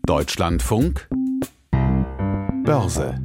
Deutschlandfunk Börse.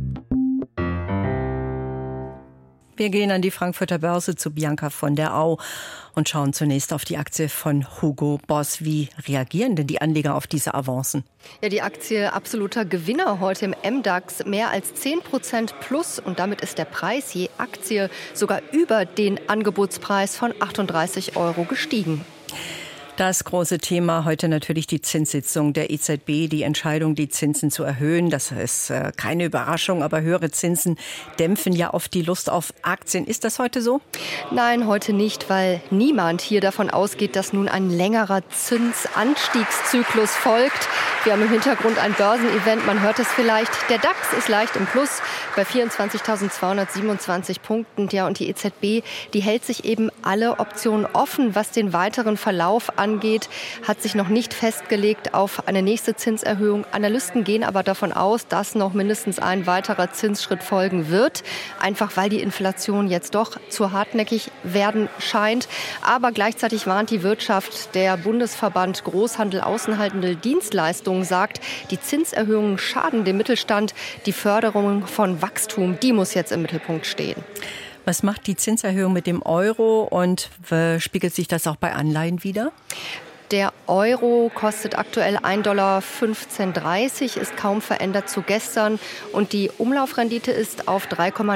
Wir gehen an die Frankfurter Börse zu Bianca von der Au und schauen zunächst auf die Aktie von Hugo Boss. Wie reagieren denn die Anleger auf diese Avancen? Ja, die Aktie absoluter Gewinner heute im MDAX, mehr als 10% plus. Und damit ist der Preis je Aktie sogar über den Angebotspreis von 38 € gestiegen. Das große Thema heute natürlich die Zinssitzung der EZB, die Entscheidung, die Zinsen zu erhöhen. Das ist keine Überraschung, aber höhere Zinsen dämpfen ja oft die Lust auf Aktien. Ist das heute so? Nein, heute nicht, weil niemand hier davon ausgeht, dass nun ein längerer Zinsanstiegszyklus folgt. Wir haben im Hintergrund ein Börsenevent, man hört es vielleicht. Der DAX ist leicht im Plus bei 24.227 Punkten. Ja, und die EZB, die hält sich eben alle Optionen offen, was den weiteren Verlauf angeht, hat sich noch nicht festgelegt auf eine nächste Zinserhöhung. Analysten gehen aber davon aus, dass noch mindestens ein weiterer Zinsschritt folgen wird. Einfach weil die Inflation jetzt doch zu hartnäckig werden scheint. Aber gleichzeitig warnt die Wirtschaft. Der Bundesverband Großhandel, Außenhandel, Dienstleistungen sagt, die Zinserhöhungen schaden dem Mittelstand. Die Förderung von Wachstum, die muss jetzt im Mittelpunkt stehen. Was macht die Zinserhöhung mit dem Euro und spiegelt sich das auch bei Anleihen wider? Der Euro kostet aktuell 1,1530 $, ist kaum verändert zu gestern. Und die Umlaufrendite ist auf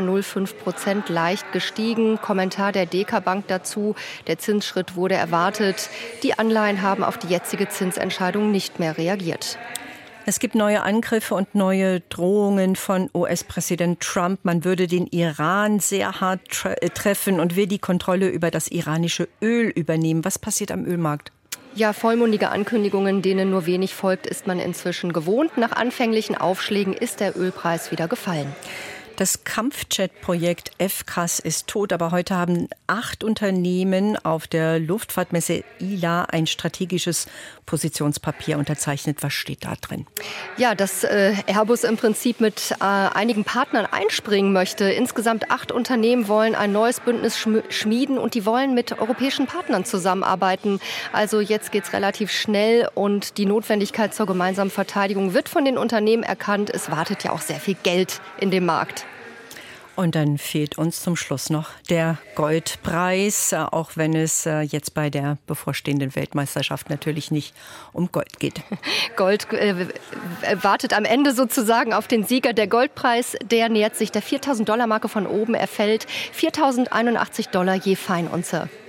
3,05% leicht gestiegen. Kommentar der DK Bank dazu: Der Zinsschritt wurde erwartet. Die Anleihen haben auf die jetzige Zinsentscheidung nicht mehr reagiert. Es gibt neue Angriffe und neue Drohungen von US-Präsident Trump. Man würde den Iran sehr hart treffen und will die Kontrolle über das iranische Öl übernehmen. Was passiert am Ölmarkt? Ja, vollmundige Ankündigungen, denen nur wenig folgt, ist man inzwischen gewohnt. Nach anfänglichen Aufschlägen ist der Ölpreis wieder gefallen. Das Kampfjet-Projekt FCAS ist tot, aber heute haben 8 Unternehmen auf der Luftfahrtmesse ILA ein strategisches Positionspapier unterzeichnet. Was steht da drin? Ja, dass Airbus im Prinzip mit einigen Partnern einspringen möchte. Insgesamt 8 Unternehmen wollen ein neues Bündnis schmieden und die wollen mit europäischen Partnern zusammenarbeiten. Also jetzt geht's relativ schnell und die Notwendigkeit zur gemeinsamen Verteidigung wird von den Unternehmen erkannt. Es wartet ja auch sehr viel Geld in dem Markt. Und dann fehlt uns zum Schluss noch der Goldpreis, auch wenn es jetzt bei der bevorstehenden Weltmeisterschaft natürlich nicht um Gold geht. Gold wartet am Ende sozusagen auf den Sieger. Der Goldpreis, der nähert sich der $4.000-Marke von oben. Er fällt $4.081 je Feinunze.